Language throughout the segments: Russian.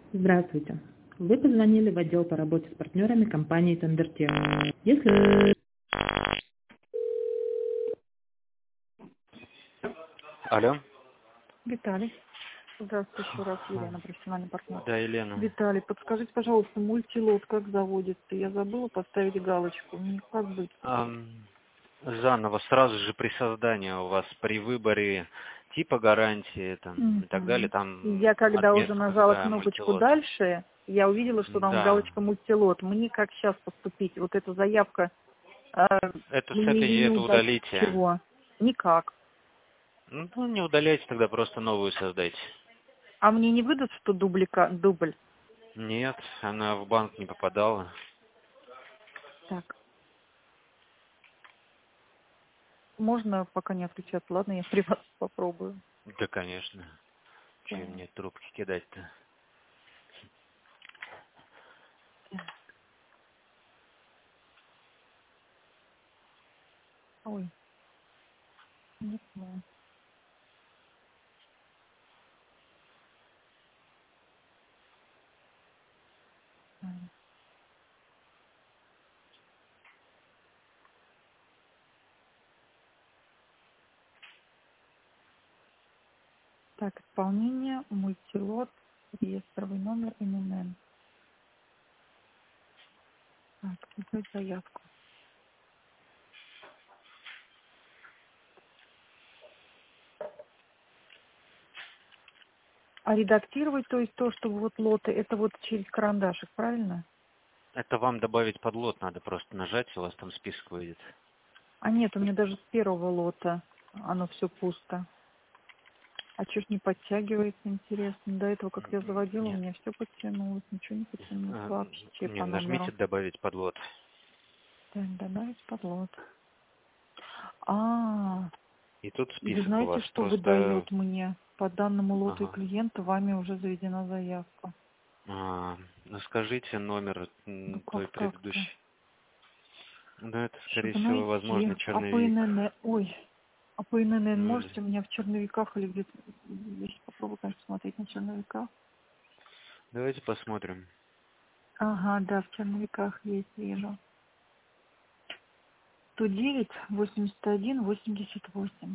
Здравствуйте. Вы позвонили в отдел по работе с партнерами компании Тендертех. Если... Алло. Виталий. Здравствуйте еще раз, Елена, профессиональный партнер. Да, Елена. Виталий, подскажите, пожалуйста, мультилот как заводится? Я забыла поставить галочку. Мне как быть? Заново, сразу же при создании у вас, при выборе типа гарантии там, и так далее, Мгм. там Я когда уже отметка нажала такая, кнопочку мультилот. «Дальше», я увидела, что там Да. галочка «Мультилот». Мне как сейчас поступить? Вот эта заявка Это с мне этой, ее не это удалить. удалите. Чего? Никак. Ну, не удаляйте, тогда просто новую создайте. А мне не выдаст, что дубль? Нет, она в банк не попадала. Так, можно пока не отключаться? Ладно, я при вас попробую. Да, конечно. Че Так. мне трубки кидать-то? Ой, не знаю. Так, исполнение, мультилот, реестровый номер МНН. Так, создать заявку. А редактировать, то есть то, что вот лоты, это вот через карандашик, правильно? Это вам добавить под лот надо, просто нажать, у вас там список выйдет. А нет, у меня даже с первого лота оно все пусто. А чё ж не подтягивается, интересно? До этого, как я заводила, у Нет. меня все подтянулось, ничего не подтянулось вообще Не, по номеру. нажмите добавить под лот. Так, добавить под лот. А, И тут и вы список у знаете, вас. что Просто, выдает мне? По данному лоту и ага. клиента вами уже заведена заявка. Ну, скажите номер Ну той как так-то? предыдущей. Ну, это, скорее Чтобы всего, найти. возможно, А по черновик. ИНН, ой, а по ИНН Ну, можете у меня в черновиках или где-то, я сейчас попробую, конечно, смотреть на черновиках. давайте посмотрим. Ага, да, в черновиках есть, вижу. 109, 81, 88.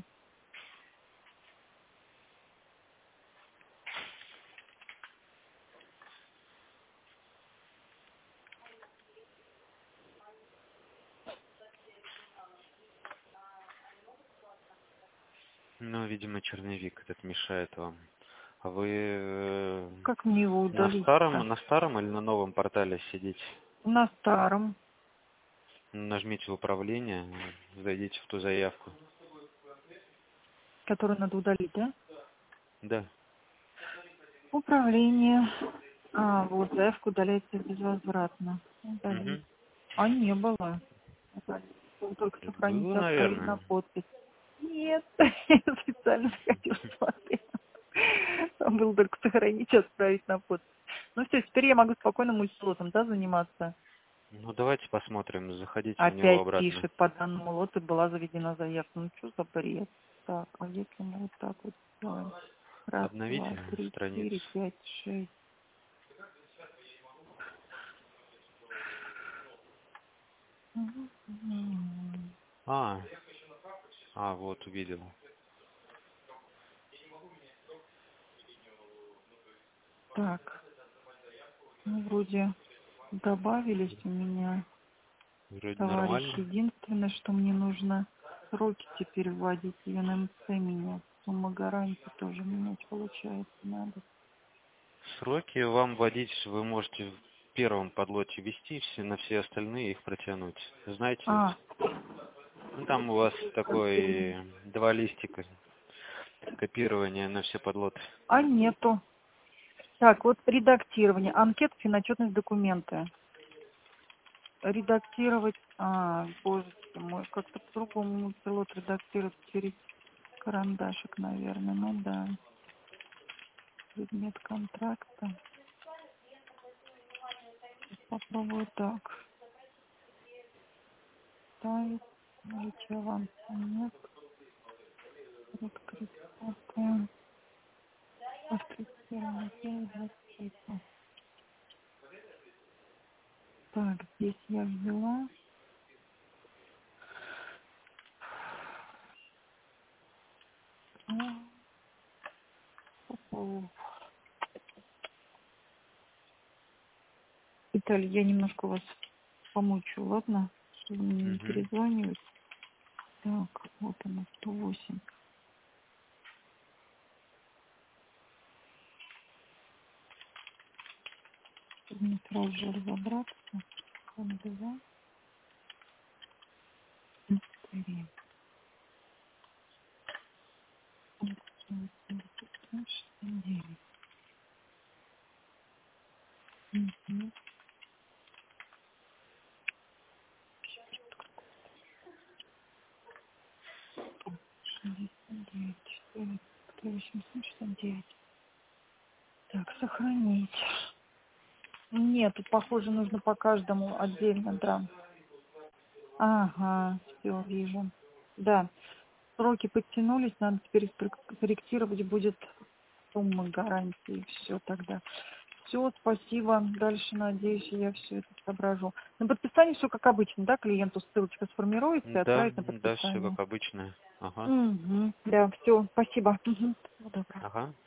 Ну, видимо, черновик этот мешает вам. А вы Как мне его удалить-то? на старом или на новом портале сидите? На старом, Нажмите управление, зайдите в ту заявку. который надо удалить, да? Да. Управление. А, вот, заявка удаляется безвозвратно. Удалить. Угу. А не было. Только сохранить и Было, отправить на наверное. подпись. Нет, я специально сходила, смотрела. Там было только сохранить и отправить на подпись. Ну все, теперь я могу спокойно мультилотом, да, заниматься. Ну, давайте посмотрим, заходите в него Опять обратно. пишет, по данному лоту была заведена заявка. Ну что за бред? Так, а если мы вот так вот сделаем? Раз, два, Обновите три, страницу. 4, 5, 6. А, вот увидел. Так, ну вроде добавились у меня Вроде товарищи. нормально. Единственное, что мне нужно сроки теперь вводить, и НМЦ менять. Сумма гарантии тоже менять, получается, надо. Сроки вам вводить вы можете в первом подлоте ввести, все, на все остальные их протянуть. Знаете А, ведь? Ну, там у вас такой два листика копирования на все подлоты. а нету. Так, вот редактирование. Анкет, финотчетность, документы. Редактировать, боже ты мой, как-то по-другому пилот редактирует через карандашик, наверное. Ну да, предмет контракта. Попробую так. Ставить, наличие аванса нет. Открыть. Открыть. Открыть первое, 23. Так, здесь я ввела. Виталий, я немножко вас помучу, ладно? Чтобы мне не перезванивать. Так, вот она, 108. Мне сразу же разобраться. 2, 4, 69. Угу. 69, 4, 869. Так, сохранить. Нет, тут, похоже, нужно по каждому отдельно, да. Ага, все, вижу. Да, сроки подтянулись, надо теперь корректировать будет суммы гарантии. Все тогда. Все, спасибо. Дальше, надеюсь, я все это соображу. На подписание все как обычно, да? Клиенту ссылочка сформируется и отправить на Да, все подписание. как обычно. Ага. Угу. Да, все, спасибо. Угу. Всего доброго. Ага.